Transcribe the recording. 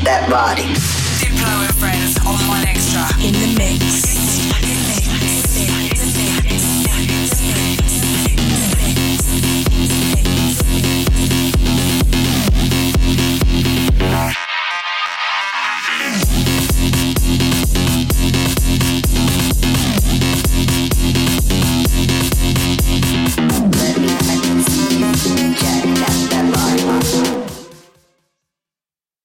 that body. Diplo and Friends on One Extra. In the mix.